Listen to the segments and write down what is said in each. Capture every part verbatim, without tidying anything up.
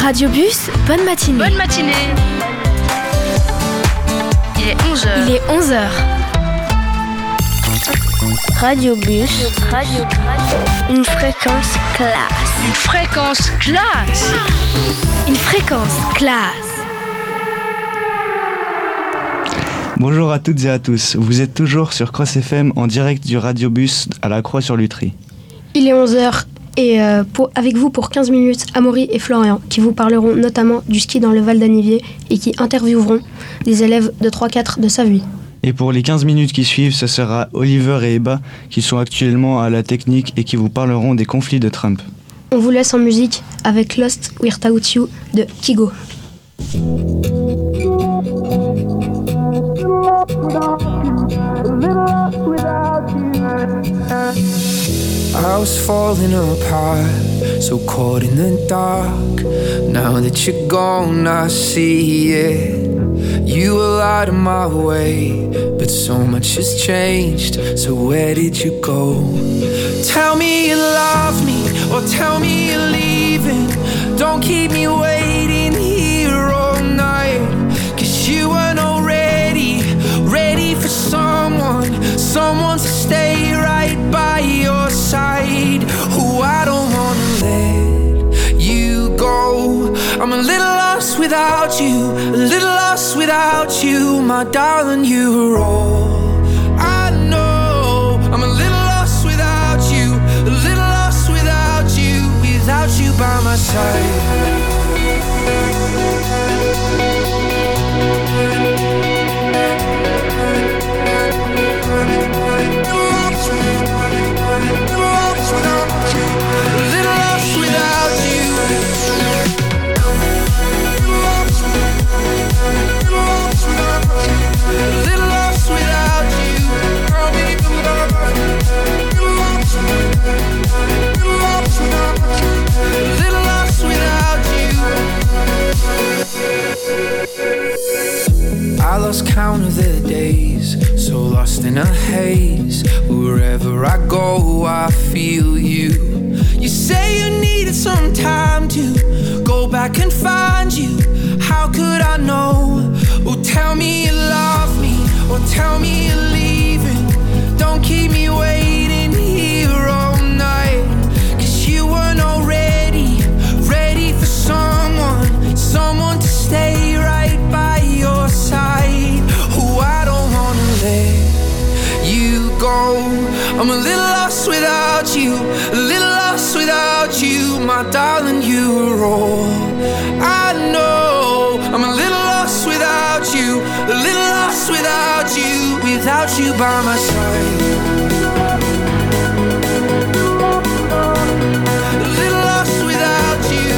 Radiobus, bonne matinée. Bonne matinée. Il est onze heures. Il est onze heures. Radiobus, radio, une fréquence classe. Une fréquence classe. Une fréquence classe. Bonjour à toutes et à tous, vous êtes toujours sur Cross F M en direct du Radiobus à la Croix-sur-Lutry. Il est onze heures et euh, pour, avec vous pour quinze minutes, Amaury et Florian qui vous parleront notamment du ski dans le Val d'Anivier et qui intervieweront des élèves de trois quatre de Savui. Et pour les quinze minutes qui suivent, ce sera Oliver et Eba qui sont actuellement à la technique et qui vous parleront des conflits de Trump. On vous laisse en musique avec Lost Without You de Kygo. I was falling apart, so caught in the dark. Now that you're gone, I see it. You were out of my way, but so much has changed. So where did you go? Tell me you love me, or tell me you're leaving. Don't keep me waiting here all night, 'cause you weren't already ready for someone, someone to stay right by your side. Oh, I don't wanna let you go. I'm a little lost without you, a little lost without you, my darling, you're all I know. I'm a little lost without you, a little lost without you, without you by my side. I lost count of the days, so lost in a haze. Wherever I go, I feel you. You say you needed some time to go back and find you. How could I know? Oh, tell me you love me, or tell me you're leaving. Don't keep me waiting here all night, 'cause you weren't already ready for someone, someone to stay right by your side. Oh, I don't wanna let you go. I'm a little lost without you, a little lost without you, my darling, you're all I know. I'm a little lost without you, a little lost without you, without you by my side. A little lost without you.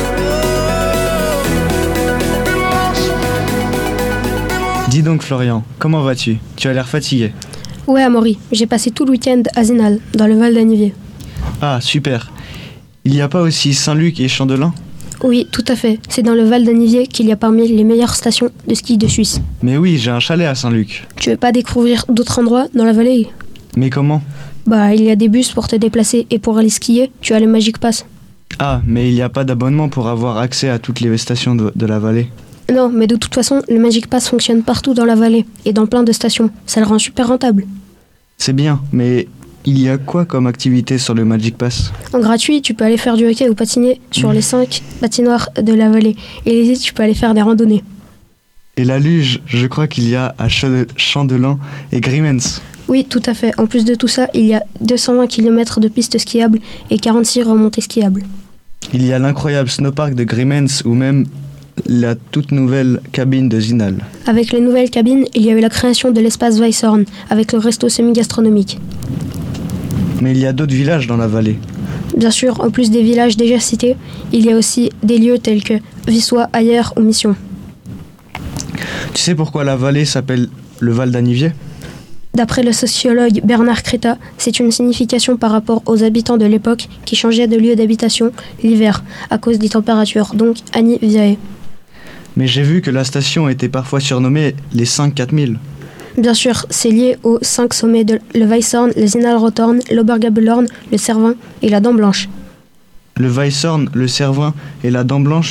Dis donc Florian, comment vas-tu? Tu as l'air fatigué. Ouais Amaury, j'ai passé tout le week-end à Zénal, dans le Val d'Anivier. Ah, super. Il n'y a pas aussi Saint-Luc et Chandelin? Oui, tout à fait. C'est dans le Val d'Anivier qu'il y a parmi les meilleures stations de ski de Suisse. Mais oui, j'ai un chalet à Saint-Luc. Tu veux pas découvrir d'autres endroits dans la vallée? Mais comment? Bah, il y a des bus pour te déplacer et pour aller skier, tu as le Magic Pass. Ah, mais il n'y a pas d'abonnement pour avoir accès à toutes les stations de, de la vallée. Non, mais de toute façon, le Magic Pass fonctionne partout dans la vallée et dans plein de stations. Ça le rend super rentable. C'est bien, mais il y a quoi comme activité sur le Magic Pass? En gratuit, tu peux aller faire du hockey ou patiner sur mmh. les cinq patinoires de la vallée. Et les autres, tu peux aller faire des randonnées. Et la luge, je crois qu'il y a à Chandelin et Grimmens. Oui, tout à fait. En plus de tout ça, il y a deux cent vingt kilomètres de pistes skiables et quarante-six remontées skiables. Il y a l'incroyable snowpark de Grimmens ou même la toute nouvelle cabine de Zinal. Avec les nouvelles cabines, il y a eu la création de l'espace Weisshorn avec le resto semi-gastronomique. Mais il y a d'autres villages dans la vallée. Bien sûr, en plus des villages déjà cités, il y a aussi des lieux tels que Vissois, Ayer ou Mission. Tu sais pourquoi la vallée s'appelle le Val d'Anivier? D'après le sociologue Bernard Créta, c'est une signification par rapport aux habitants de l'époque qui changeaient de lieu d'habitation l'hiver à cause des températures, donc Aniviae. Mais j'ai vu que la station était parfois surnommée les cinq quatre mille. Bien sûr, c'est lié aux cinq sommets de le Weisshorn, le Zinalrothorn, l'Obergabelhorn, le Cervin et la Dent Blanche. Le Weisshorn, le Cervin et la Dent Blanche,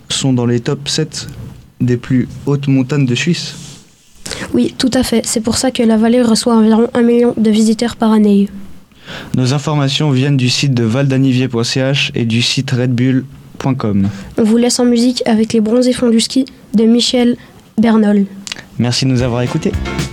sont dans les top sept des plus hautes montagnes de Suisse. Oui, tout à fait. C'est pour ça que la vallée reçoit environ un million de visiteurs par année. Nos informations viennent du site de valdanivier point c h et du site redbull point com. On vous laisse en musique avec Les Bronzés font du ski de Michel Bernol. Merci de nous avoir écoutés.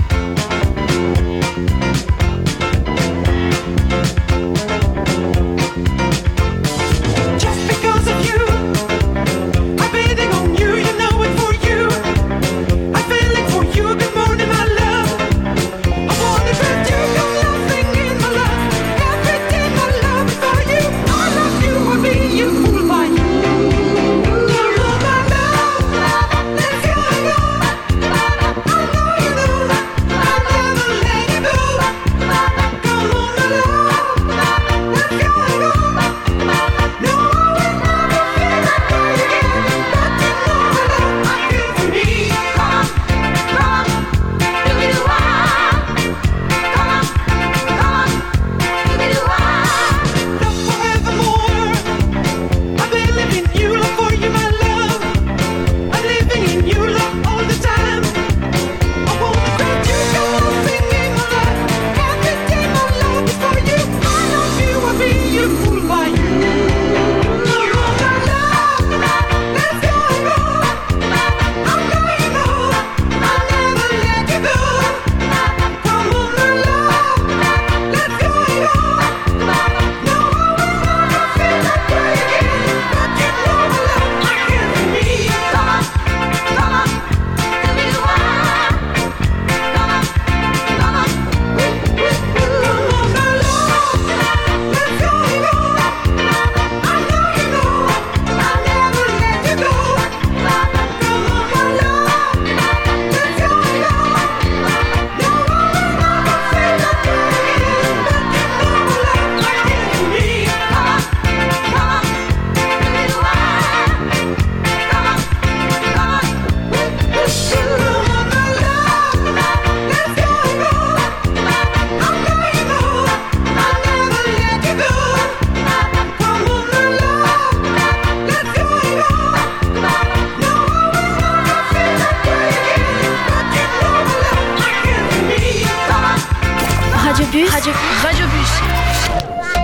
Radio, Radio Bus.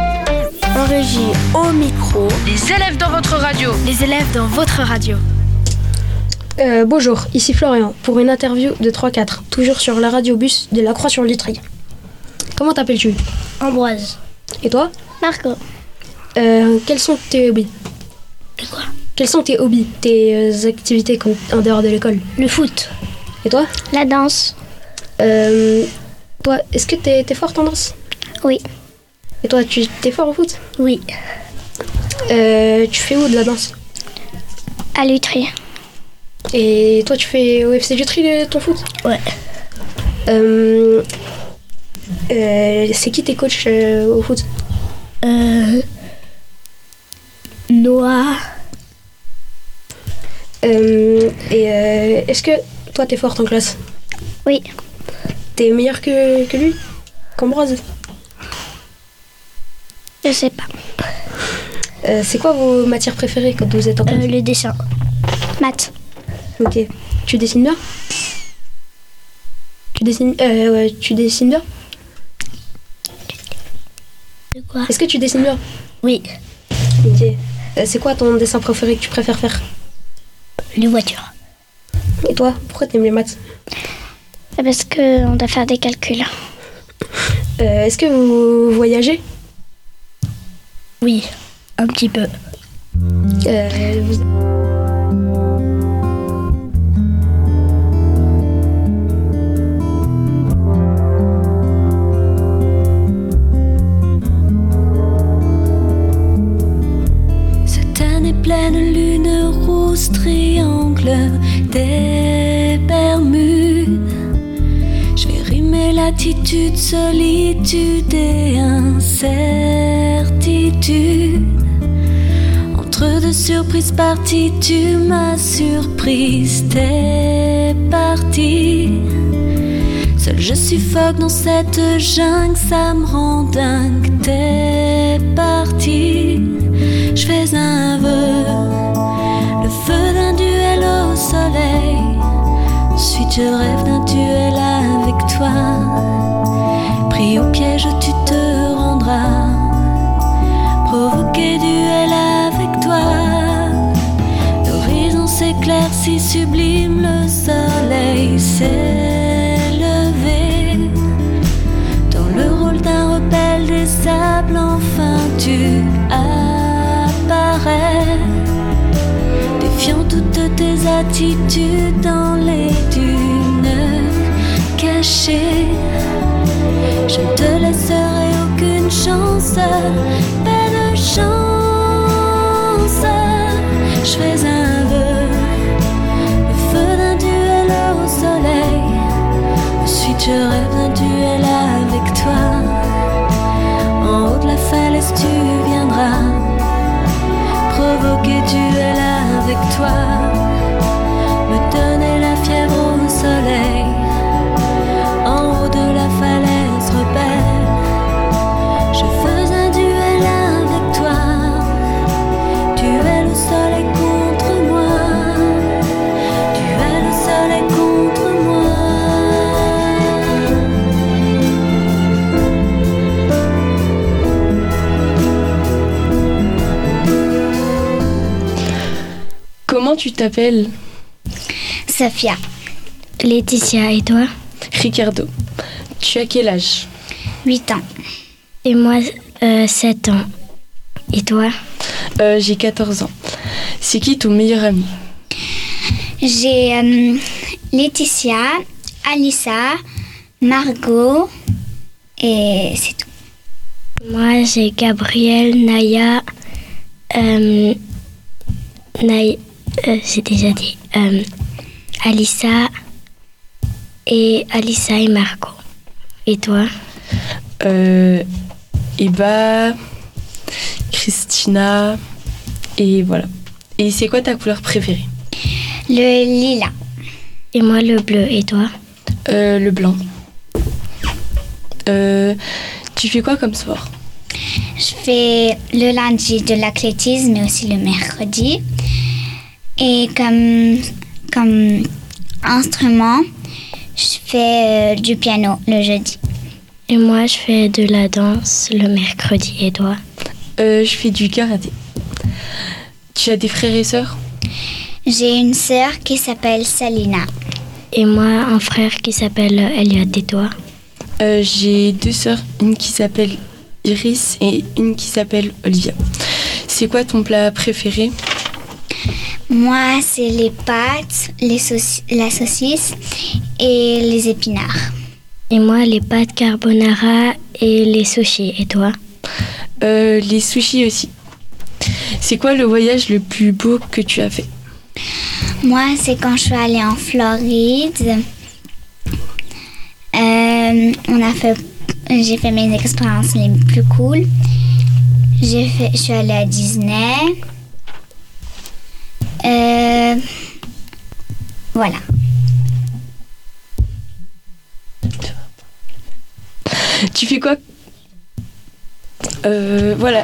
En régie, au micro. Les élèves dans votre radio. Les élèves dans votre radio. Euh, bonjour, ici Florian, pour une interview de trois quatre, toujours sur la radio bus de la Croix-sur-Litry. Comment t'appelles-tu? Ambroise. Et toi? Marco. Euh, quels sont tes hobbies? Et quoi? Quels sont tes hobbies, tes euh, activités comme, en dehors de l'école? Le foot. Et toi? La danse. Euh, toi, est-ce que t'es, t'es forte en danse? Oui. Et toi, tu t'es fort au foot? Oui. Euh, tu fais où de la danse? À Lutry. Et toi, tu fais au F C Lutry ton foot? Ouais. Euh, euh, c'est qui tes coachs euh, au foot? Euh... Noah. Euh, et euh, est-ce que toi, t'es forte en classe? Oui. T'es meilleure que, que lui? Qu'Ambroise? Je sais pas. Euh, c'est quoi vos matières préférées quand vous êtes en classe? Euh, le dessin. Maths. Ok. Tu dessines bien? Tu dessines, euh, ouais, tu dessines bien? De quoi? Est-ce que tu dessines bien? Oui. Ok. Euh, c'est quoi ton dessin préféré que tu préfères faire? Les voitures. Et toi, pourquoi t'aimes les maths? Parce qu'on doit faire des calculs. Euh, est-ce que vous voyagez? Oui, un petit peu. Euh, vous... Cette année pleine, lune rose, triangle des Bermudes. Je vais rimer latitude, solitude et incertitude. Entre deux surprises parties, tu m'as surprise, t'es parti. Seul je suffoque dans cette jungle, ça me rend dingue, t'es parti. Je fais un vœu, le feu d'un je rêve d'un duel avec toi. Pris au piège, tu te rendras. Provoquer duel avec toi. L'horizon s'éclaircit, sublime, le soleil s'est levé. Dans le rôle d'un rebelle des sables, enfin tu apparais. Défiant toutes tes attitudes dans les dunes cachées. Je ne te laisserai aucune chance, pas de chance. Je fais un vœu, le feu d'un duel au soleil. Ensuite je rêve d'un duel avec toi. En haut de la falaise tu viendras. Provoquer duel avec toi. Me donner la fièvre au soleil. En haut de la falaise rebelle, je fais un duel avec toi. Duel au soleil contre moi. Duel au soleil contre moi. Comment tu t'appelles? Sophia. Laetitia, et toi? Ricardo. Tu as quel âge? huit ans. Et moi, euh, sept ans. Et toi? euh, J'ai quatorze ans. C'est qui ton meilleur ami? J'ai euh, Laetitia, Alissa, Margot et c'est tout. Moi, j'ai Gabriel, Naya, euh, Naya, euh, j'ai déjà dit, euh, Alissa et Alissa et Margot. Et toi? euh, Eba, Christina, et voilà. Et c'est quoi ta couleur préférée? Le lilas. Et moi, le bleu. Et toi? euh, Le blanc. Euh, tu fais quoi comme sport? Je fais le lundi de l'athlétisme mais aussi le mercredi. Et comme, comme instrument, je fais euh, du piano le jeudi. Et moi, je fais de la danse le mercredi. Et toi? euh, Je fais du karaté. Tu as des frères et sœurs? J'ai une sœur qui s'appelle Salina. Et moi, un frère qui s'appelle Elliot. Et toi? euh, J'ai deux sœurs, une qui s'appelle Iris et une qui s'appelle Olivia. C'est quoi ton plat préféré? Moi, c'est les pâtes, les sauci- la saucisse et les épinards. Et moi, les pâtes carbonara et les sushis. Et toi? euh, Les sushis aussi. C'est quoi le voyage le plus beau que tu as fait? Moi, c'est quand je suis allée en Floride. Euh, on a fait, j'ai fait mes expériences les plus cool. J'ai fait, je suis allée à Disney. Euh, voilà. Tu fais quoi? euh, Voilà.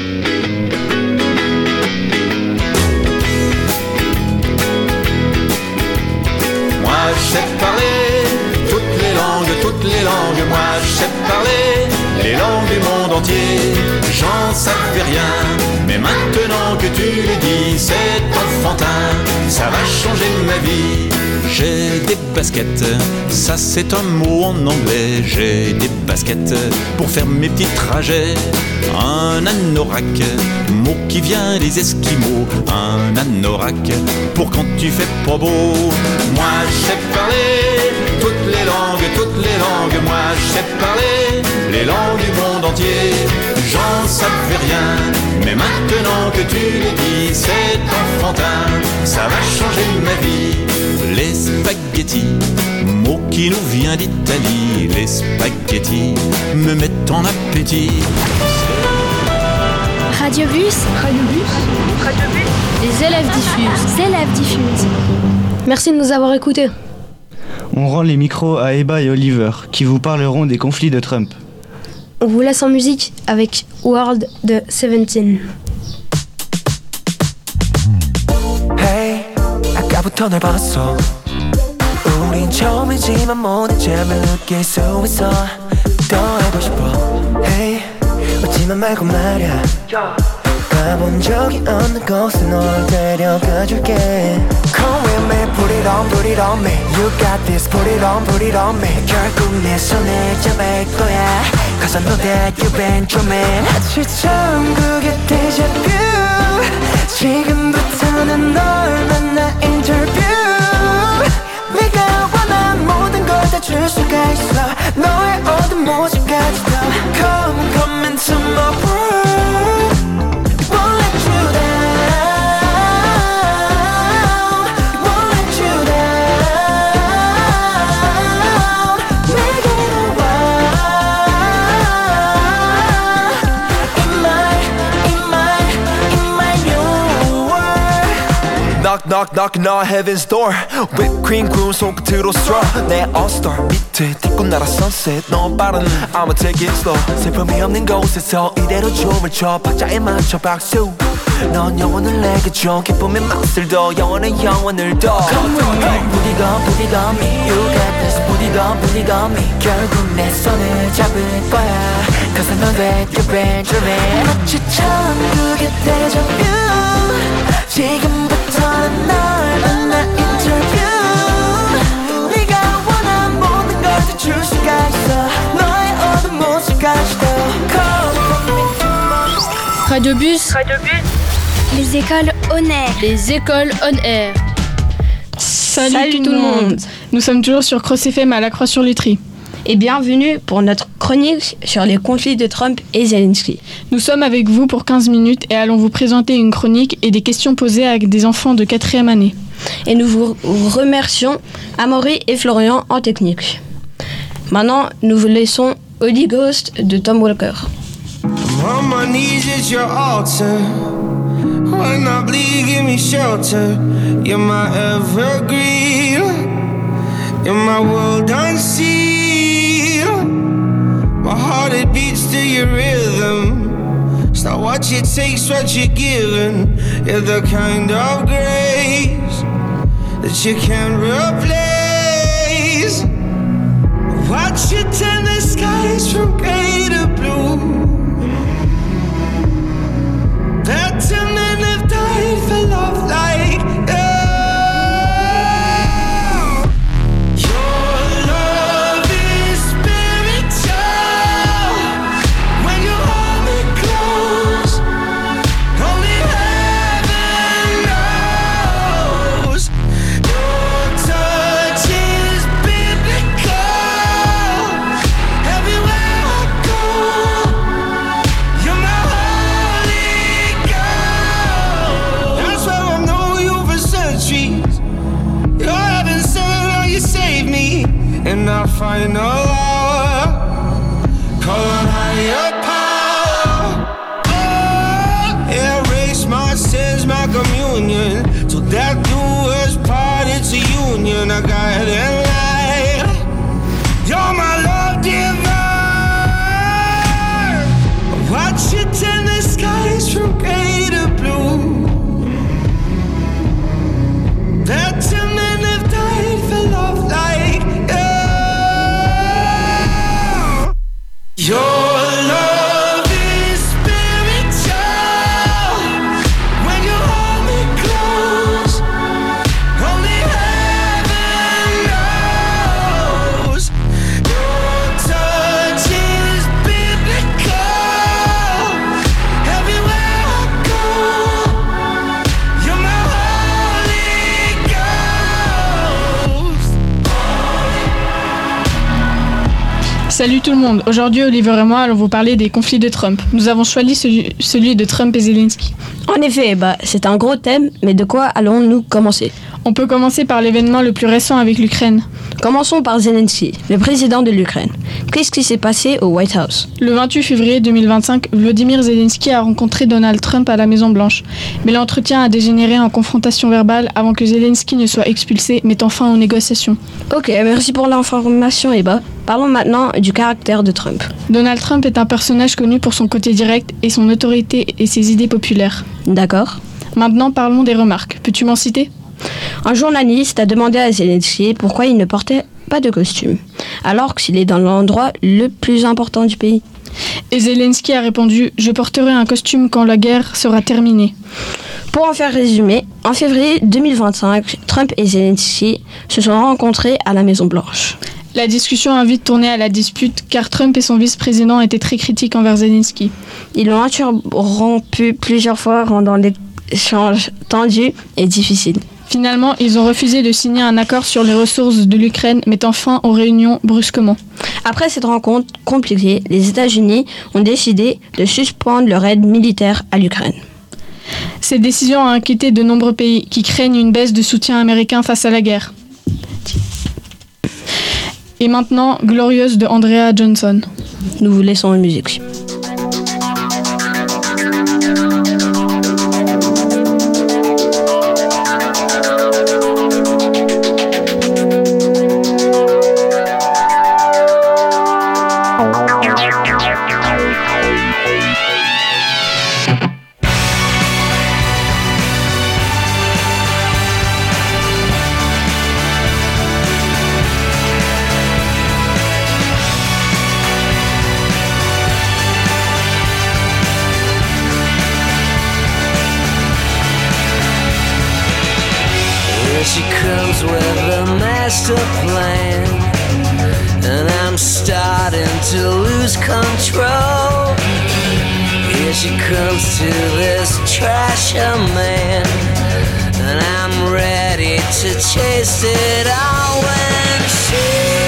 Moi je sais parler toutes les langues, toutes les langues. Moi je sais parler les langues du monde entier. J'en savais rien, mais maintenant que tu le dis, c'est enfantin, ça va changer ma vie. J'ai des baskets, ça c'est un mot en anglais. J'ai des baskets pour faire mes petits trajets. Un anorak, mot qui vient des Esquimaux. Un anorak pour quand tu fais pas beau. Moi je sais parler toutes les langues, toutes les langues. Moi je sais parler les langues du monde entier. J'en savais rien, mais maintenant que tu le dis, c'est enfantin, ça va changer ma vie. Les spaghettis, mot qui nous vient d'Italie. Les spaghettis me mettent en appétit. Radiobus. Radiobus. Radiobus. Les élèves diffusent. Les élèves diffusent. Merci de nous avoir écoutés. On rend les micros à Eba et Oliver, qui vous parleront des conflits de Trump. On vous laisse en musique avec World de Seventeen. Hey, 아까부터 널 봤어. 우린 참 하지만 모든 점을 느낄 수 있어 더 알고 싶어 Hey 웃지만 말고 말야 가본 적이 없는 곳에 널 데려가줄게 Come with me, put it on, put it on me You got this, put it on, put it on me 결국 내 손을 잡을 거야 Cause I know that you've been dreaming 아침처럼 그게 déjà vu 지금부터는 널 만나 인터뷰 네가 원한 모든 걸 다 줄 수가 있어 너의 어두운 모습까지 다 Come, come into my world Won't let you down Won't let you down 내게로 와 In my, in my, in my new world Knock, knock, knocking on heaven's door Whipped cream 구운 손끝으로 straw 내 all-star 밑에 뒷꽃 날아 sunset 너무 빠른 I'ma take it slow 슬픔이 없는 곳에서 이대로 춤을 춰 박자에 맞춰 박수 넌 영혼을 내게 줘 기쁨의 맛을 더 영원의 영혼을 더 Come with me Put it on, put it on me You got this Put it on, put it on me 결국 내 손을 잡을 거야 Cause I know that you've been dreaming 마치처럼 그게 déjà vu 지금부터는 널 만나 인터뷰 네가 원한 모든 걸 다 줄 수가 있어 너의 어두운 모습까지도 Radiobus. Radiobus. Les écoles on air. Les écoles on air. Salut, Salut tout le monde. monde. Nous sommes toujours sur Cross F M à La Croix-sur-Lutry. Et bienvenue pour notre chronique sur les conflits de Trump et Zelensky. Nous sommes avec vous pour quinze minutes et allons vous présenter une chronique et des questions posées à des enfants de quatrième année. Et nous vous remercions Amaury et Florian en technique. Maintenant, nous vous laissons Holy Ghost de Tom Walker. I'm on my knees at your altar. When I bleed, give me shelter. You're my evergreen. You're my world unsealed. My heart it beats to your rhythm. It's not what you take's what you're given. You're the kind of grace that you can't replace. Watch you turn the skies from gray to blue. Better men have died for love like you. Your love is spiritual. When you hold me close, only heaven knows. Your touch is biblical. Everywhere I go, you're my in our final hour, call on higher power. Oh, erase my sins, my communion, till death do us part. It's a union, a guiding light. You're my love divine. Watch you turn the skies from gray to blue. Better men have died for love like your love is spiritual. When you hold me close, only heaven knows. Your touch is biblical. Everywhere I go, you're my Holy Ghost. Salut tout le monde, aujourd'hui Oliver et moi allons vous parler des conflits de Trump. Nous avons choisi celui, celui de Trump et Zelensky. En effet, bah, c'est un gros thème, mais de quoi allons-nous commencer ? On peut commencer par l'événement le plus récent avec l'Ukraine. Commençons par Zelensky, le président de l'Ukraine. Qu'est-ce qui s'est passé au White House ? Le vingt-huit février deux mille vingt-cinq, Volodymyr Zelensky a rencontré Donald Trump à la Maison-Blanche. Mais l'entretien a dégénéré en confrontation verbale avant que Zelensky ne soit expulsé, mettant fin aux négociations. Ok, merci pour l'information Eba. Parlons maintenant du caractère de Trump. Donald Trump est un personnage connu pour son côté direct et son autorité et ses idées populaires. D'accord. Maintenant parlons des remarques. Peux-tu m'en citer ? Un journaliste a demandé à Zelensky pourquoi il ne portait pas de costume, alors qu'il est dans l'endroit le plus important du pays. Et Zelensky a répondu « Je porterai un costume quand la guerre sera terminée ». Pour en faire résumer, en février deux mille vingt-cinq, Trump et Zelensky se sont rencontrés à la Maison-Blanche. La discussion a vite tourné à la dispute car Trump et son vice-président étaient très critiques envers Zelensky. Ils l'ont interrompu plusieurs fois, rendant l'échange tendu et difficile. Finalement, ils ont refusé de signer un accord sur les ressources de l'Ukraine, mettant fin aux réunions brusquement. Après cette rencontre compliquée, les États-Unis ont décidé de suspendre leur aide militaire à l'Ukraine. Cette décision a inquiété de nombreux pays qui craignent une baisse de soutien américain face à la guerre. Et maintenant, Glorieuse de Andrea Johnson. Nous vous laissons en musique. She comes with a master plan, and I'm starting to lose control. Here she comes to this trasher man, and I'm ready to chase it all when she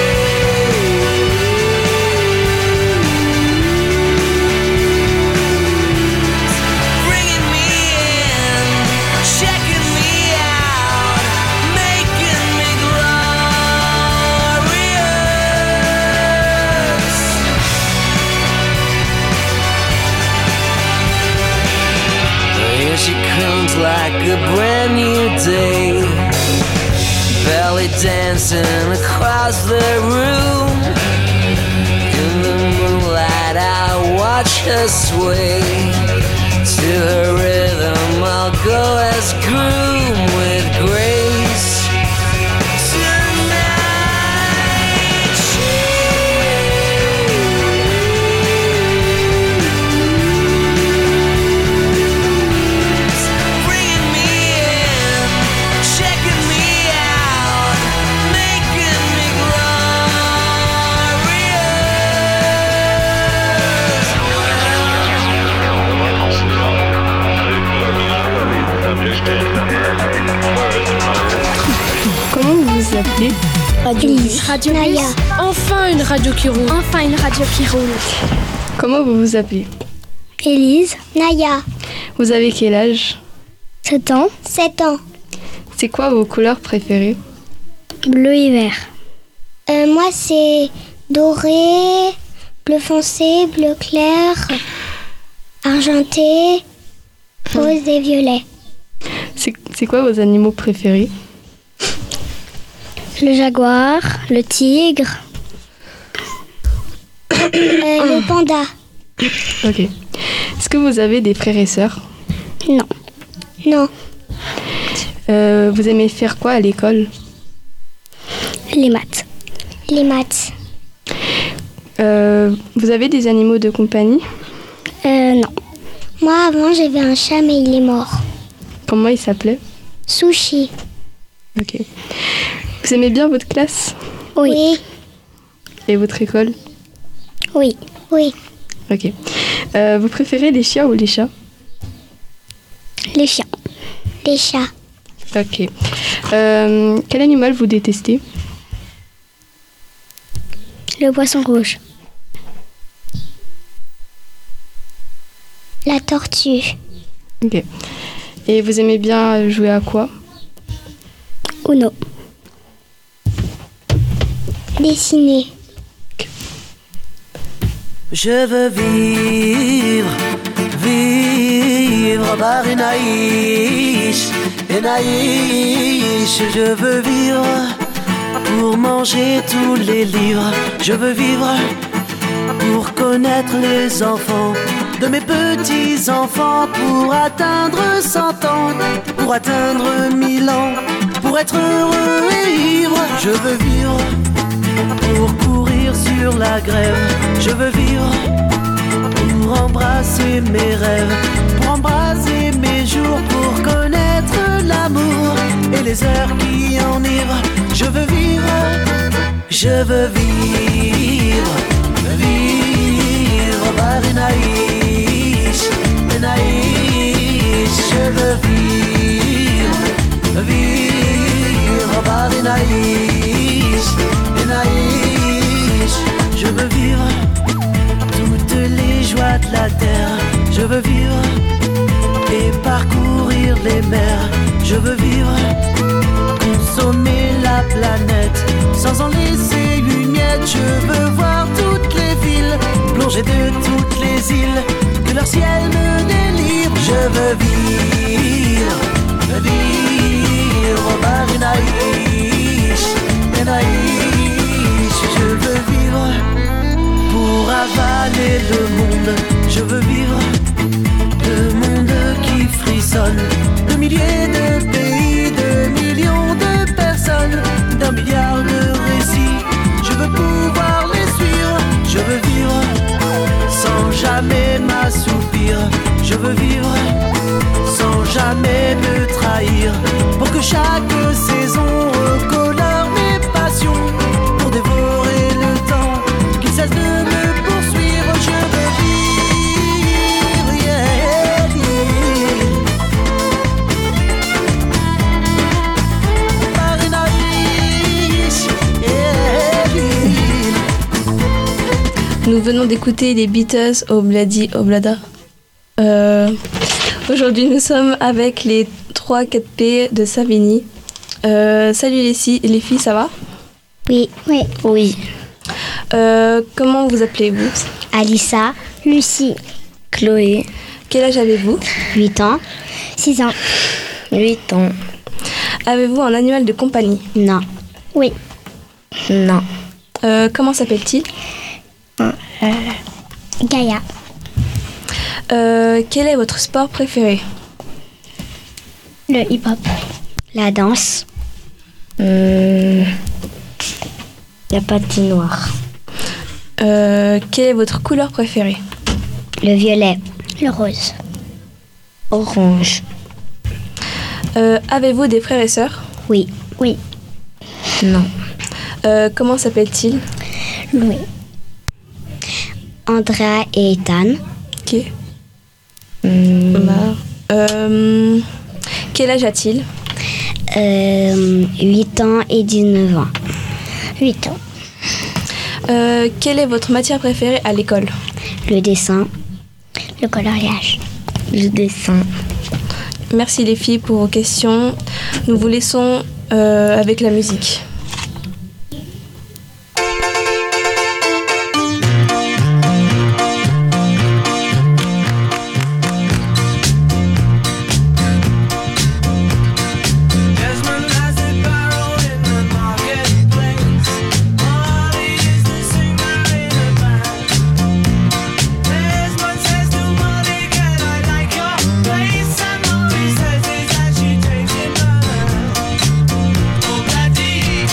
She comes like a brand new day, belly dancing across the room. In the moonlight I watch her sway, to her rhythm I'll go as groom with grace. Comment vous vous appelez? Radio Radio Naya. Enfin une radio qui roule. Enfin une radio qui roule. Comment vous vous appelez? Élise. Naya. Vous avez quel âge? sept ans. sept ans. C'est quoi vos couleurs préférées? Bleu et vert. Euh, moi, c'est doré, bleu foncé, bleu clair, argenté, rose et violet. C'est, c'est quoi vos animaux préférés? Le jaguar, le tigre, euh, le panda. Ok. Est-ce que vous avez des frères et sœurs? Non. Non. Euh, vous aimez faire quoi à l'école? Les maths. Les maths. Euh, vous avez des animaux de compagnie? Euh, non. Moi, avant, j'avais un chat, mais il est mort. Comment il s'appelait? Sushi. Ok. Vous aimez bien votre classe? Oui. Et votre école? Oui. Oui. Ok. Euh, vous préférez les chiens ou les chats? Les chiens. Les chats. Ok. Euh, quel animal vous détestez? Le poisson rouge. La tortue. Ok. Et vous aimez bien jouer à quoi? Uno. Dessiner. Okay. Je veux vivre, vivre par une Aïch, une Aïch. Je veux vivre pour manger tous les livres. Je veux vivre pour connaître les enfants de mes petits-enfants, pour atteindre cent ans, pour atteindre mille ans, pour être heureux et ivre. Je veux vivre pour courir sur la grève. Je veux vivre pour embrasser mes rêves, pour embrasser mes jours, pour connaître l'amour et les heures qui enivrent. Je veux vivre, je veux vivre, vivre, Barinaïs, Benaïs. Je veux vivre, vivre, Barinaïs, Benaïs. Je veux vivre toutes les joies de la terre. Je veux vivre et parcourir les mers. Je veux vivre, consommer la planète sans en laisser une miette. Je veux voir toutes les villes, plonger de toutes les îles, que leur ciel me délivre. Je veux vivre, vivre, Barinaïs, Benaïs. Je veux vivre pour avaler le monde. Je veux vivre le monde qui frissonne, de milliers de pays, de millions de personnes, d'un milliard de récits. Je veux pouvoir les suivre. Je veux vivre sans jamais m'assoupir. Je veux vivre sans jamais me trahir, pour que chaque saison recolore mes passions, pour dévorer le temps qui cesse de me poursuivre. Je veux vivre, yeah, yeah. Barinaïs, yeah, yeah. Nous venons d'écouter les Beatles Obladi Oblada. Euh, aujourd'hui, nous sommes avec les trois quatre P de Savigny. Euh, salut les, si- les filles, ça va? Oui. Oui. Oui. Euh, comment vous appelez-vous? Alissa. Lucie. Chloé. Quel âge avez-vous? huit ans. six ans. huit ans. Avez-vous un animal de compagnie? Non. Oui. Non. Euh, comment s'appelle-t-il? Euh, Gaïa. Euh, quel est votre sport préféré? Le hip-hop. La danse. Hum, la patinoire. Euh, quelle est votre couleur préférée? Le violet. Le rose. Orange. Euh, avez-vous des frères et sœurs? Oui. Oui. Non. Euh, comment s'appelle-t-il? Louis. Andrea et Ethan. Ok. Hum, Bah, euh, quel âge a-t-il? euh, huit ans et dix-neuf ans. huit ans. Euh, quelle est votre matière préférée à l'école? Le dessin. Le coloriage. Le dessin. Merci les filles pour vos questions. Nous vous laissons euh, avec la musique. Place and all he says is that she takes it further. Oh, bloody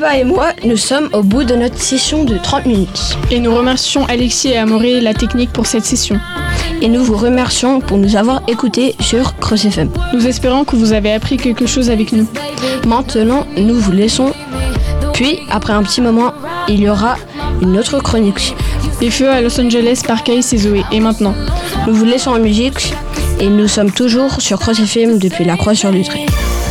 Eva et moi, nous sommes au bout de notre session de trente minutes. Et nous remercions Alexis et Amaury la technique pour cette session. Et nous vous remercions pour nous avoir écoutés sur Cross F M. Nous espérons que vous avez appris quelque chose avec nous. Maintenant, nous vous laissons. Puis, après un petit moment, il y aura une autre chronique. Les feux à Los Angeles par Caïs et Zoé. Et maintenant, nous vous laissons en musique et nous sommes toujours sur Cross F M depuis la Croix-sur-Lutry.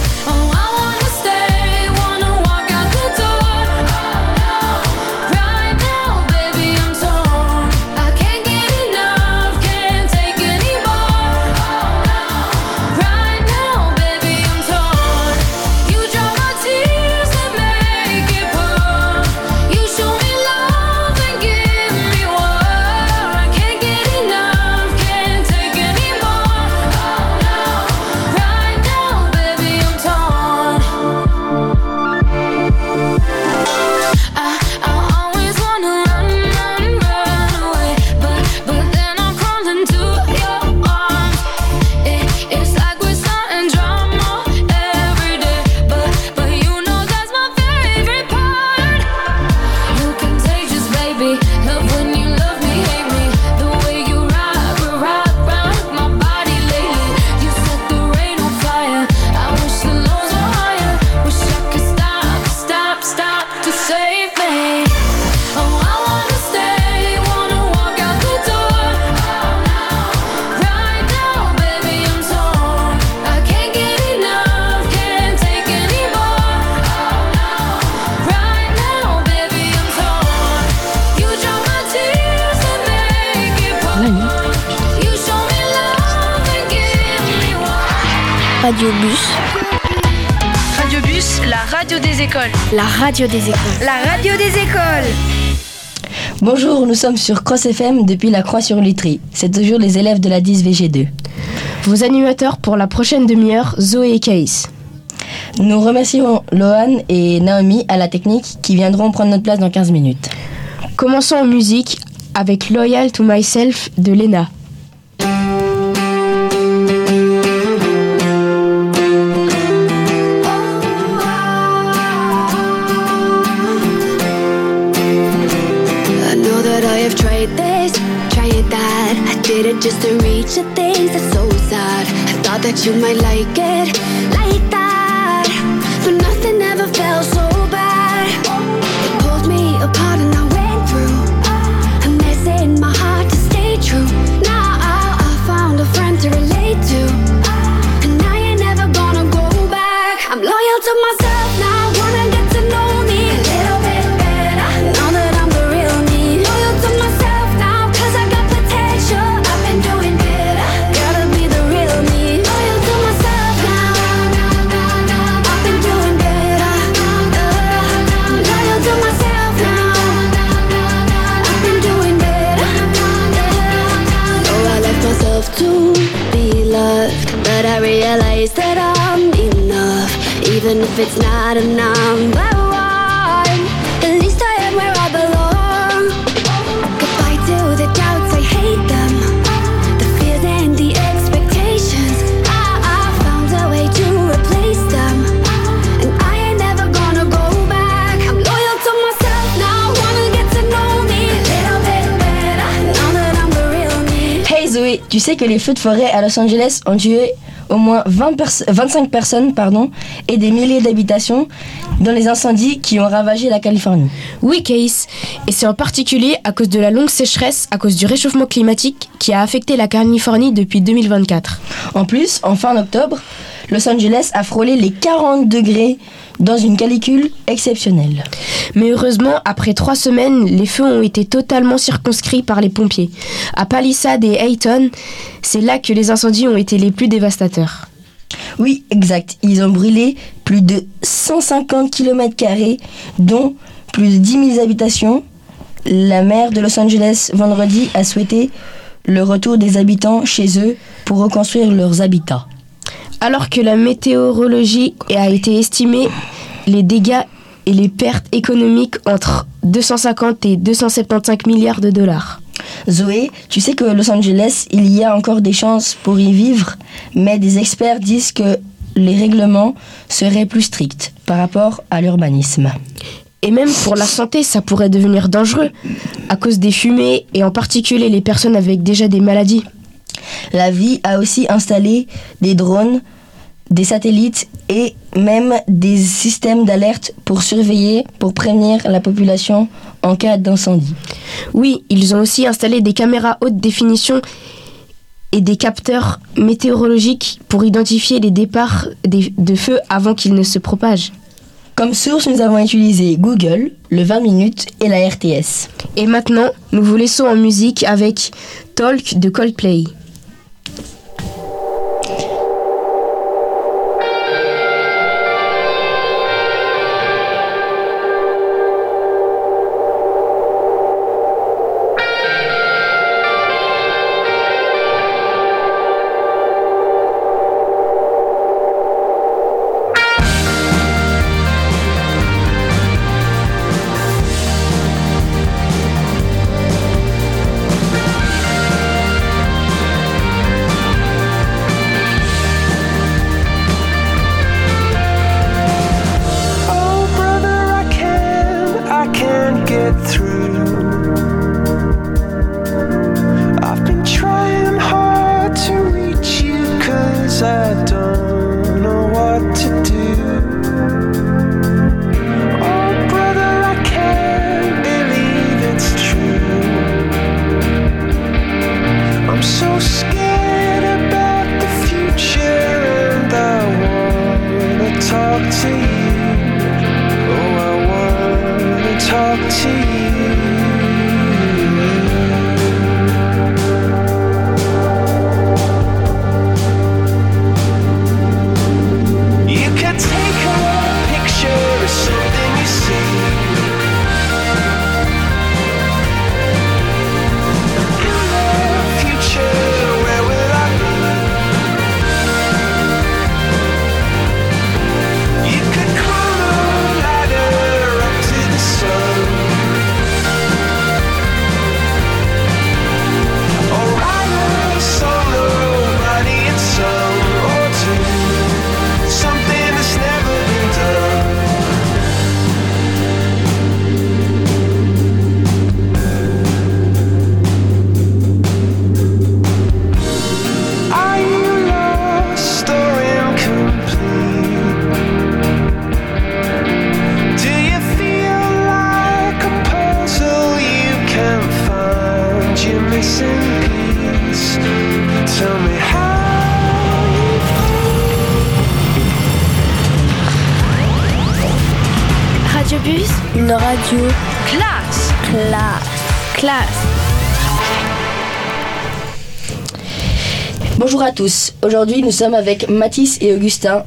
Radio Bus. Radio Bus, la radio des écoles. La radio des écoles. La radio des écoles. Bonjour, nous sommes sur Cross F M depuis la Croix-sur-Lutry. C'est toujours les élèves de la dix V G deux. Vos animateurs pour la prochaine demi-heure, Zoé et Caïs. Nous remercions Lohan et Naomi à la technique qui viendront prendre notre place dans quinze minutes. Commençons en musique avec Loyal to Myself de Lena. Did it just to reach the things that's so sad. I thought that you might like it, like that. But nothing ever felt so bad. It pulled me apart and I went through a mess in my heart to stay true. Now I found a friend to relate to, and I ain't never gonna go back. I'm loyal to myself now, wanna get to know me a little bit better. Now that I'm the real me, loyal to myself now, cause I got potential. Doing better, gotta be the real me. Loyal to myself now. I've been doing better. Loyal to myself now. I've been doing better. So I left myself to be loved, but I realized that I'm enough, even if it's not a number one. At least I am where I belong. Goodbye to the doubts, I hate them. The expectations, I, I found a way to replace them, and I ain't never gonna go back. I'm loyal to myself now, wanna get to know me a little bit better, now that I'm the real me. Hey Zoé, tu sais que les feux de forêt à Los Angeles ont tué au moins vingt pers- vingt-cinq personnes pardon, et des milliers d'habitations dans les incendies qui ont ravagé la Californie. Oui, Caïs, et c'est en particulier à cause de la longue sécheresse, à cause du réchauffement climatique qui a affecté la Californie depuis deux mille vingt-quatre. En plus, en fin octobre, Los Angeles a frôlé les quarante degrés dans une canicule exceptionnelle. Mais heureusement, après trois semaines, les feux ont été totalement circonscrits par les pompiers. À Palisade et Hayton, c'est là que les incendies ont été les plus dévastateurs. Oui, exact. Ils ont brûlé plus de cent cinquante kilomètres carrés, dont plus de dix mille habitations. La maire de Los Angeles, vendredi, a souhaité le retour des habitants chez eux pour reconstruire leurs habitats. Alors que la météorologie a été estimée, les dégâts et les pertes économiques entre deux cent cinquante et deux cent soixante-quinze milliards de dollars. Zoé, tu sais que Los Angeles, il y a encore des chances pour y vivre, mais des experts disent que les règlements seraient plus stricts par rapport à l'urbanisme. Et même pour la santé, ça pourrait devenir dangereux à cause des fumées et en particulier les personnes avec déjà des maladies. La vie a aussi installé des drones, des satellites et même des systèmes d'alerte pour surveiller, pour prévenir la population en cas d'incendie. Oui, ils ont aussi installé des caméras haute définition et des capteurs météorologiques pour identifier les départs de feu avant qu'ils ne se propagent. Comme source, nous avons utilisé Google, le vingt minutes et la R T S. Et maintenant, nous vous laissons en musique avec Talk de Coldplay. Radiobus, une radio classe, classe, classe. Bonjour à tous, aujourd'hui nous sommes avec Mathis et Augustin.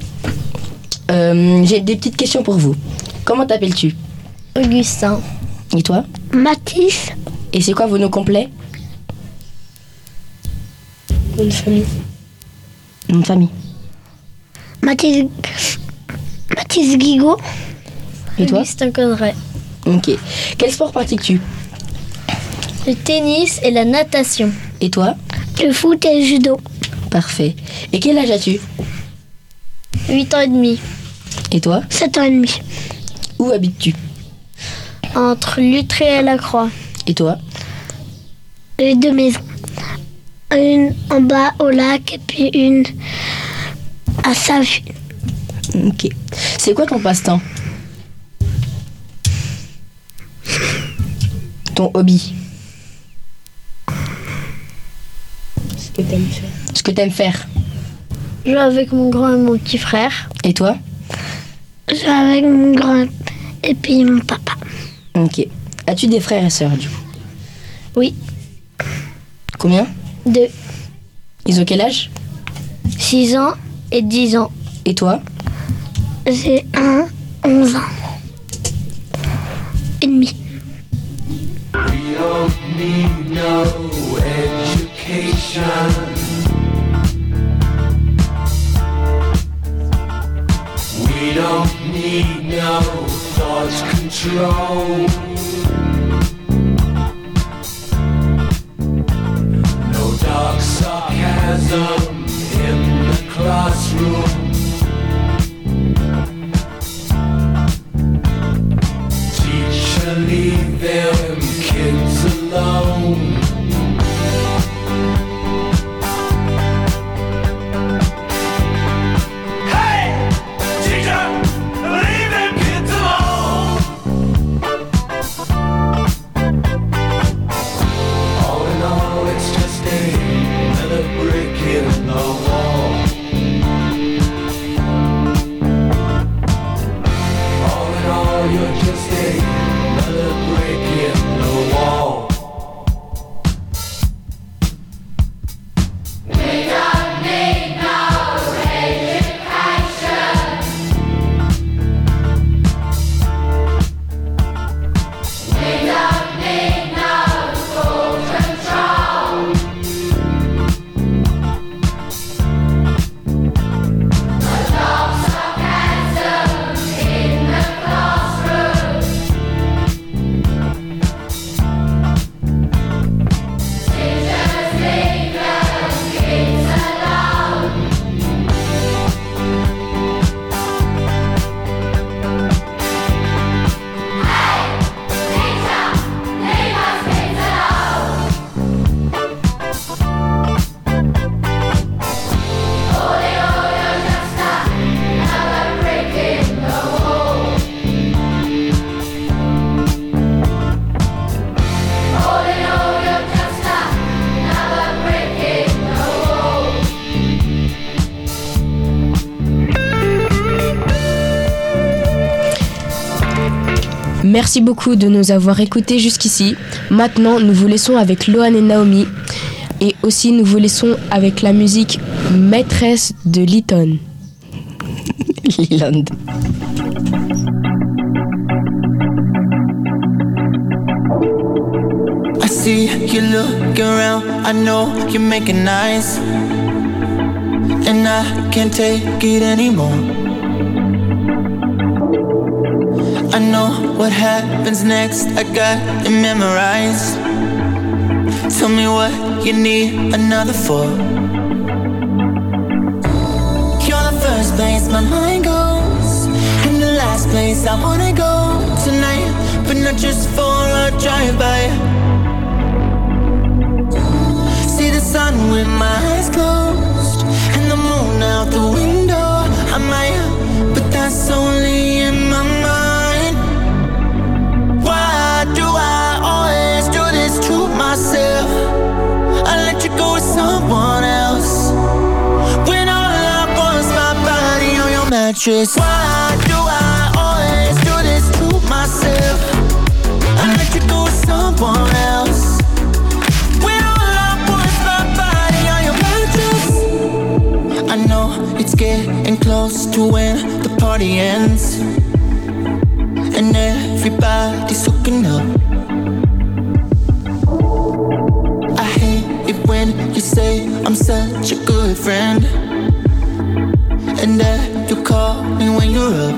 Euh, j'ai des petites questions pour vous. Comment t'appelles-tu? Augustin. Et toi? Mathis. Et c'est quoi vos noms complets? Nom de famille. Nom de famille. Mathis... Mathis Guigo. Et toi? Augustin Codret. Ok. Quel sport pratiques-tu? Le tennis et la natation. Et toi? Le foot et le judo. Parfait. Et quel âge as-tu? huit ans et demi. Et toi? sept ans et demi. Où habites-tu? Entre Lutré et la Croix. Et toi? Les deux maisons. Une en bas au lac et puis une à Savu. Ok. C'est quoi ton passe-temps? Ton hobby? Ce que t'aimes faire. Ce que t'aimes faire? Jouer avec mon grand et mon petit frère. Et toi? Jouer avec mon grand et puis mon papa. Ok. As-tu des frères et sœurs du coup? Oui. Combien? Deux. Ils ont quel âge? six ans et dix ans. Et toi? J'ai un, onze ans. Et demi. We don't need no education. We don't need no thought control. No dark sarcasm in the classroom. Merci beaucoup de nous avoir écoutés jusqu'ici. Maintenant, nous vous laissons avec Lohan et Naomi. Et aussi, nous vous laissons avec la musique Maîtresse de Lytton. Leland. I see you looking around, I know you're making nice, and I can't take it anymore. I know what happens next, I got it memorized. Tell me what you need another for. You're the first place my mind goes, and the last place I wanna go tonight, but not just for a drive-by. See the sun with my eyes closed, and the moon out the window. I might, but that's only in my mind. Why do I always do this to myself? I let you go with someone else, when all I want is my body on your mattress. Why do I always do this to myself? I let you go with someone else, when all I want is my body on your mattress. I know it's getting close to when the party ends, and everybody's hooking up. I hate it when you say I'm such a good friend, and that you call me when you're up.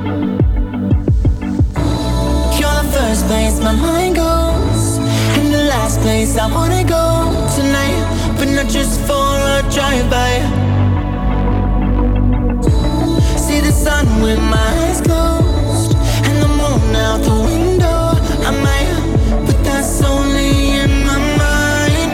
You're the first place my mind goes, and the last place I wanna go tonight, but not just for a drive-by. See the sun with my eyes closed, and the moon out the window. I might, but that's only in my mind.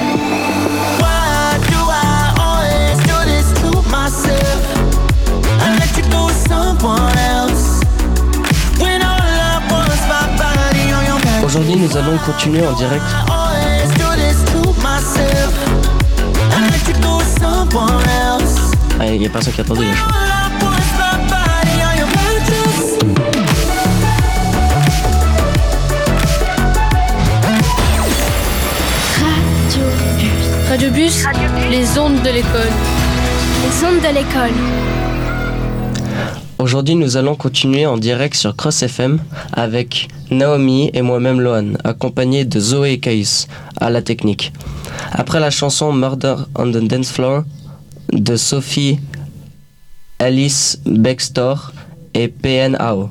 Why do I always do this to myself? I let you go with someone else, when all I want is my body on your back. Aujourd'hui, nous allons continuer en direct. I always do this to myself. I let you go with someone else. Ah, il n'y a personne qui attendait. Là, je crois. Radio Bus, les ondes de l'école. Les ondes de l'école. Aujourd'hui, nous allons continuer en direct sur Cross F M avec Naomi et moi-même Lohan, accompagnés de Zoé et Caïs à la technique. Après la chanson Murder on the Dance Floor de Sophie Alice Bextor et P N A O.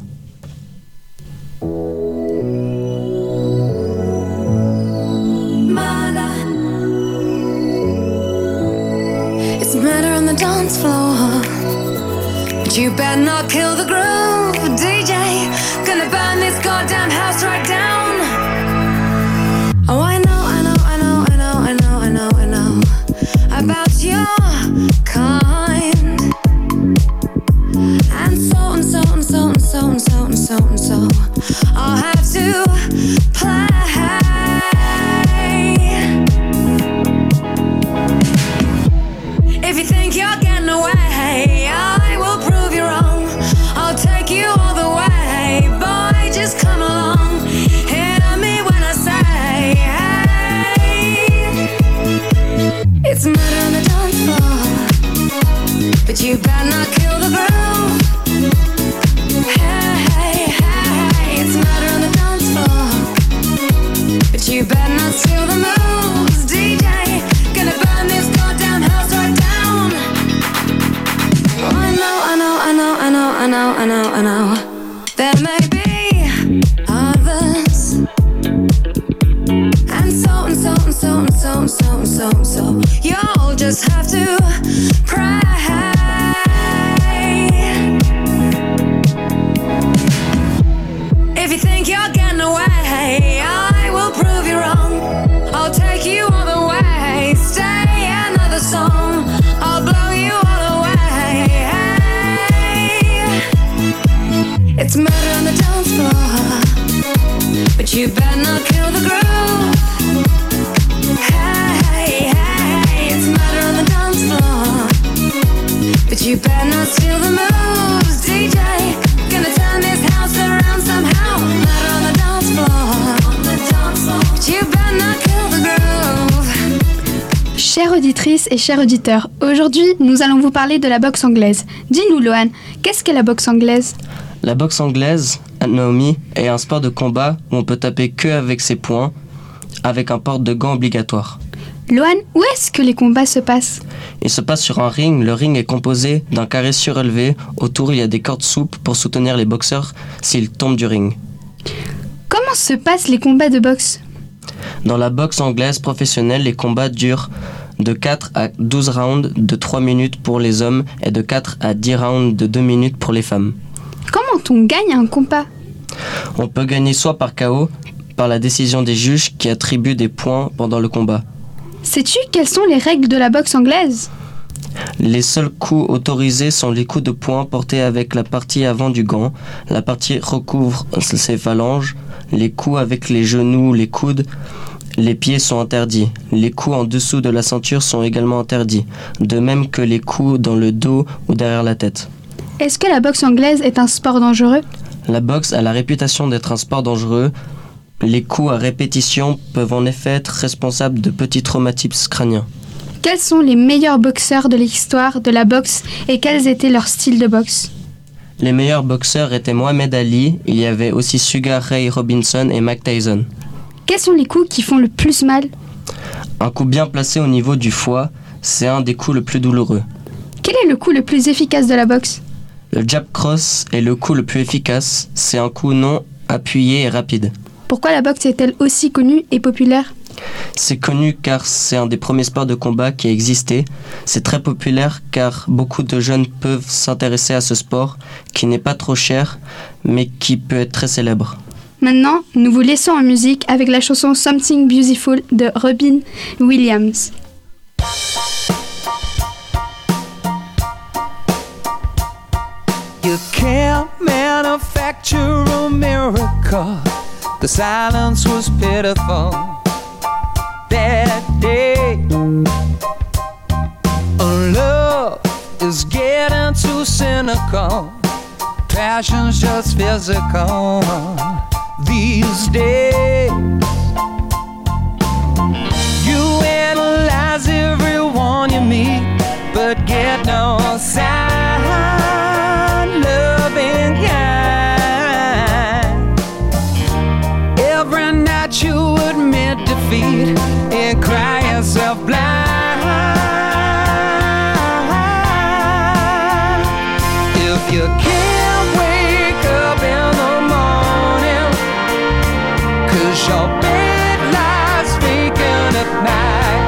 It's murder on the dance floor, but you better not kill the groove, D J. Gonna burn this goddamn house right down. Oh, I know, I know, I know, I know, I know, I know, I know about your kind. And so and so and so and so and so and so and so I'll have to play. If you think you're getting away, I will prove you wrong. I'll take you all the way, boy, just come along. Hear me when I say, hey. It's murder on the dance floor, but you better not kill the groove. Hey, hey, hey, it's murder on the dance floor, but you better not steal the moves, D J. Gonna burn this goddamn house right down. Oh, I know, I know, I know, I know, I know, I know, I know. There may be others, and so and so and so and so and so and so and so. You'll just have to pray. If you think you're getting away, I will prove you wrong. I'll take you all the way. Stay another song, I'll blow you all away. It's murder on the dance floor, but you better not kill the groove. Hey, hey, it's murder on the dance floor, but you better not steal the moves, D J. Gonna turn this house around somehow. Murder Chères auditrices et chers auditeurs, aujourd'hui nous allons vous parler de la boxe anglaise. Dis-nous Lohan, qu'est-ce qu'est la boxe anglaise ? La boxe anglaise, Naomi, est un sport de combat où on peut taper que avec ses poings, avec un port de gants obligatoire. Lohan, où est-ce que les combats se passent ? Il se passe sur un ring. Le ring est composé d'un carré surélevé. Autour, il y a des cordes souples pour soutenir les boxeurs s'ils tombent du ring. Comment se passent les combats de boxe ? Dans la boxe anglaise professionnelle, les combats durent de quatre à douze rounds de trois minutes pour les hommes et de quatre à dix rounds de deux minutes pour les femmes. Comment on gagne un combat ? On peut gagner soit par K O, par la décision des juges qui attribuent des points pendant le combat. Sais-tu quelles sont les règles de la boxe anglaise ? Les seuls coups autorisés sont les coups de poing portés avec la partie avant du gant. La partie recouvre ses phalanges. Les coups avec les genoux, les coudes, les pieds sont interdits. Les coups en dessous de la ceinture sont également interdits, de même que les coups dans le dos ou derrière la tête. Est-ce que la boxe anglaise est un sport dangereux ? La boxe a la réputation d'être un sport dangereux. Les coups à répétition peuvent en effet être responsables de petits traumatismes crâniens. Quels sont les meilleurs boxeurs de l'histoire de la boxe et quels étaient leurs styles de boxe ? Les meilleurs boxeurs étaient Mohamed Ali, il y avait aussi Sugar Ray Robinson et Mike Tyson. Quels sont les coups qui font le plus mal ? Un coup bien placé au niveau du foie, c'est un des coups le plus douloureux. Quel est le coup le plus efficace de la boxe ? Le jab cross est le coup le plus efficace, c'est un coup non appuyé et rapide. Pourquoi la boxe est-elle aussi connue et populaire ? C'est connu car c'est un des premiers sports de combat qui a existé. C'est très populaire car beaucoup de jeunes peuvent s'intéresser à ce sport qui n'est pas trop cher mais qui peut être très célèbre. Maintenant, nous vous laissons en musique avec la chanson Something Beautiful de Robin Williams. You can't manufacture a miracle. The silence was pitiful that day. Love is getting too cynical. Passion's just physical these days. You analyze everyone you meet, but get no sign. Loving kind. Every night you admit defeat and cry yourself blind. If you can't wake up in the morning, 'cause your bed lies vacant at night.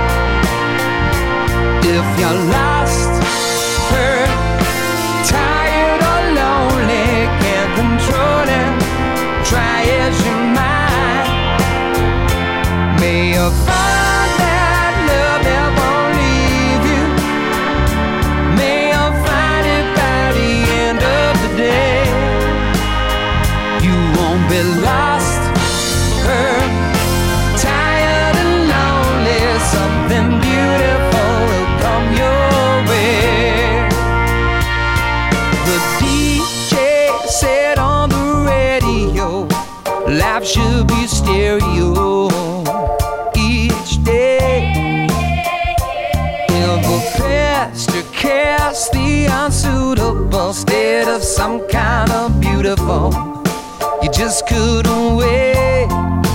If you're lost, hurt, tired or lonely, can't control it, try as you might. May you find that love that won't leave you. May you find it by the end of the day. You won't be lost, hurt, tired and lonely. Something beautiful will come your way. The D J said on the radio, life should be stereo each day. Never past or cast the unsuitable state of some kind of beautiful. You just couldn't wait.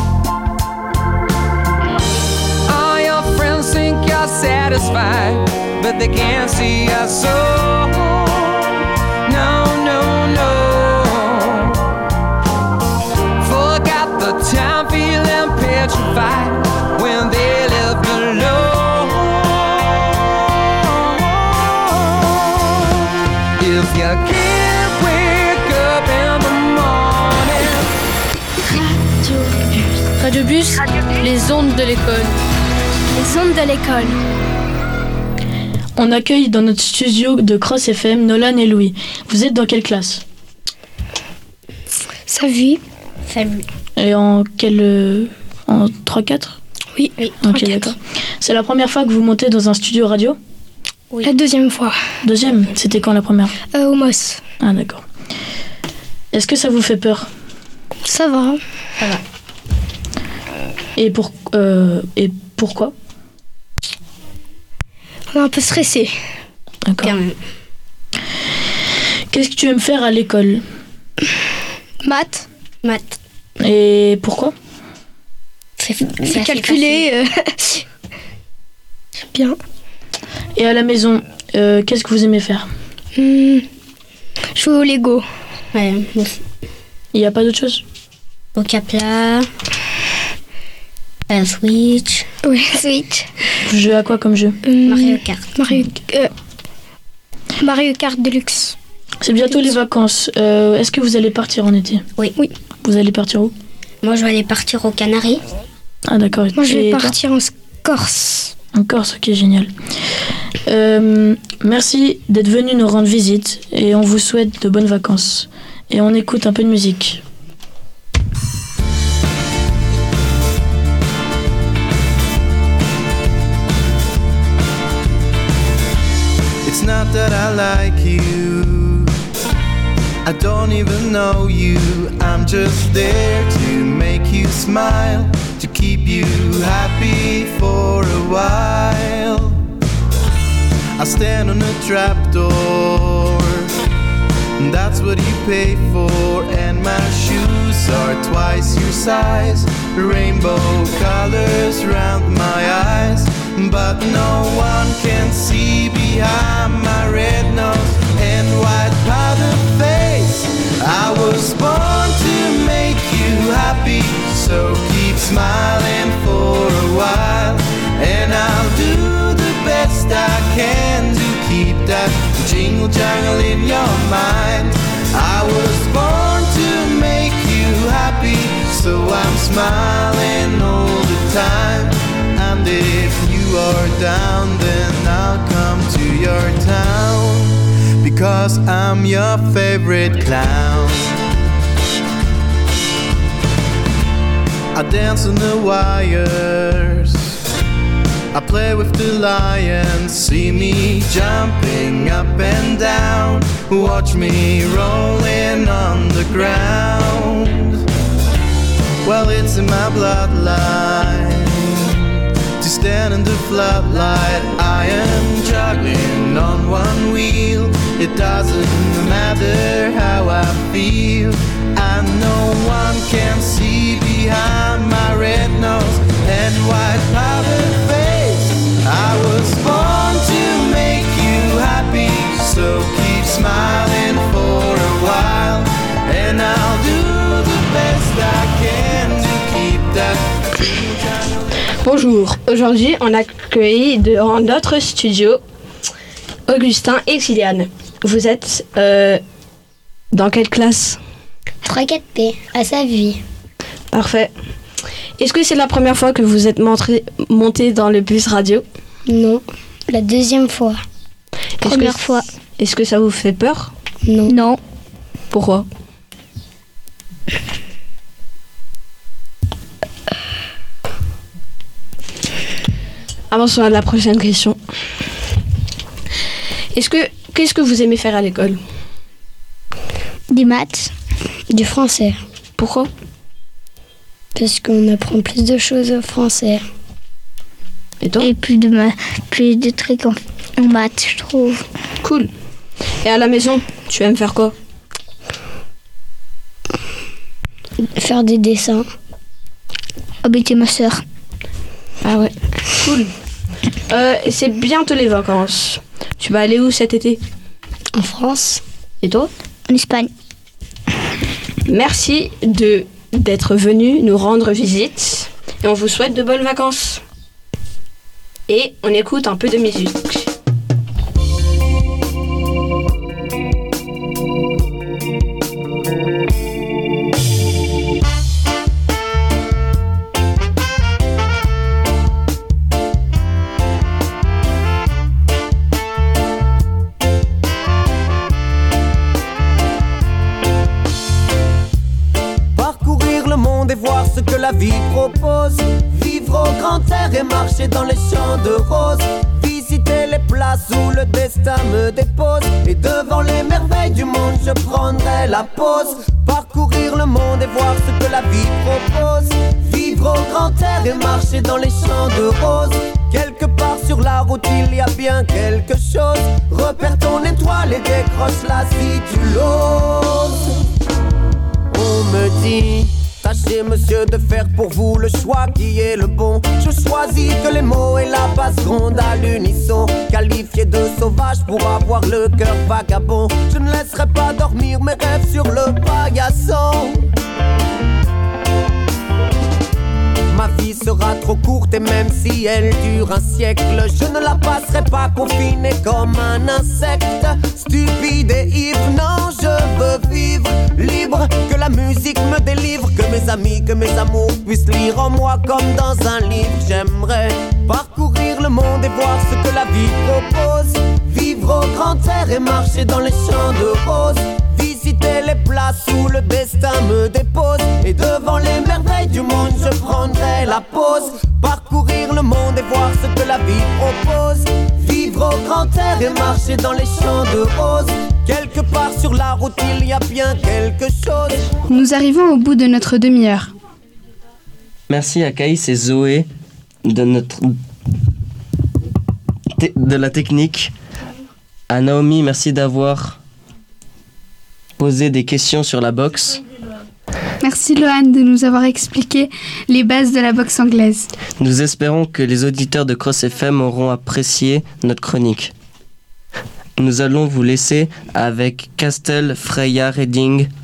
All your friends think you're satisfied, but they can't see your soul. No, no, no. Forgot the time feeling petrified when they left alone. If you can't wake up in the morning. Radio Bus, les ondes de l'école. Les ondes de l'école. On accueille dans notre studio de Cross F M Nolan et Louis. Vous êtes dans quelle classe ? Salut. Salut. Et en quelle... euh, en trois quatre ? Oui, oui. Ok, d'accord. C'est la première fois que vous montez dans un studio radio ? Oui. La deuxième fois. Deuxième ? C'était quand la première ? Euh, au M O S. Ah, d'accord. Est-ce que ça vous fait peur ? Ça va. Ça va. Et, pour, euh, et pourquoi ? On est un peu stressé. D'accord. Qu'est-ce que tu aimes faire à l'école? Maths. Maths. Et pourquoi? C'est C'est calculé. euh, Bien. Et à la maison, euh, qu'est-ce que vous aimez faire? Hmm, jouer au Lego. Ouais. Il n'y a pas d'autre chose? Au Capla. Un Switch. Oui, Switch. Vous jouez à quoi comme jeu? Mario Kart. Mario, euh, Mario Kart Deluxe. C'est bientôt les vacances. Euh, Est-ce que vous allez partir en été? Oui. Oui. Vous allez partir où? Moi, je vais aller partir aux Canaries. Ah d'accord. Moi, je vais Et toi? partir en Corse. En Corse, ok, génial. Euh, merci d'être venu nous rendre visite et on vous souhaite de bonnes vacances. Et on écoute un peu de musique. It's not that I like you, I don't even know you. I'm just there to make you smile, to keep you happy for a while. I stand on a trapdoor, that's what you pay for. And my shoes are twice your size, rainbow colors round my eyes. But no one can see behind my red nose and white powder face. I was born to make you happy, so keep smiling for a while. And I'll do the best I can to keep that jingle jangle in your mind. I was born to make you happy, so I'm smiling all the time. And if you are down, then I'll come to your town, because I'm your favorite clown. I dance on the wires, I play with the lions. See me jumping up and down, watch me rolling on the ground. Well, it's in my bloodline to stand in the floodlight. I am juggling on one wheel, it doesn't matter how I feel. And no one can see behind my red nose and white powder face. I was born to make you happy, so keep smiling for a while. And I'll do the best I can to keep that. Bonjour, aujourd'hui on accueille dans notre studio Augustin et Xiliane. Vous êtes euh, dans quelle classe? trois quatre P, à sa vie. Parfait. Est-ce que c'est la première fois que vous êtes montré, monté dans le bus radio? Non, la deuxième fois. Première fois. Est-ce que ça vous fait peur? Non. Non. Pourquoi? Avançons à la prochaine question. Est-ce que, qu'est-ce que vous aimez faire à l'école? Des maths, du français. Pourquoi? Parce qu'on apprend plus de choses au français. Et toi? Et plus de, ma- plus de trucs en, en maths, je trouve. Cool. Et à la maison, tu aimes faire quoi? Faire des dessins. Embêter ma soeur. Ah ouais, cool. Euh, c'est bientôt les vacances. Tu vas aller où cet été? En France. Et toi? En Espagne. Merci de, d'être venu nous rendre visite. Et on vous souhaite de bonnes vacances. Et on écoute un peu de musique. Ce que la vie propose, vivre au grand air et marcher dans les champs de roses, visiter les places où le destin me dépose, et devant les merveilles du monde je prendrai la pause. Parcourir le monde et voir ce que la vie propose, vivre au grand air et marcher dans les champs de roses, quelque part sur la route il y a bien quelque chose. Repère ton étoile et décroche-la si tu l'oses. On me dit, tâchez monsieur de faire pour vous le choix qui est le bon. Je choisis que les mots et la basse grondent à l'unisson. Qualifié de sauvage pour avoir le cœur vagabond. Je ne laisserai pas dormir mes rêves sur le paillasson. Ma vie sera trop courte et même si elle dure un siècle, je ne la passerai pas confinée comme un insecte. Stupide et ivre, non, je veux vivre libre. Que la musique me délivre, que mes amis, que mes amours puissent lire en moi comme dans un livre. J'aimerais parcourir le monde et voir ce que la vie propose. Vivre au grand air et marcher dans les champs de roses. Visiter les places où le destin me dépose. Et devant les merveilles du monde je prendrai la pause. Parcourir le monde et voir ce que la vie propose. Vivre au grand air et marcher dans les champs de roses. Quelque part sur la route il y a bien quelque chose. Nous arrivons au bout de notre demi-heure. Merci à Caïs et Zoé de, notre... de la technique. À Naomi, merci d'avoir posé des questions sur la boxe. Merci Lohan de nous avoir expliqué les bases de la boxe anglaise. Nous espérons que les auditeurs de Cross F M auront apprécié notre chronique. Nous allons vous laisser avec Castle Freya Reading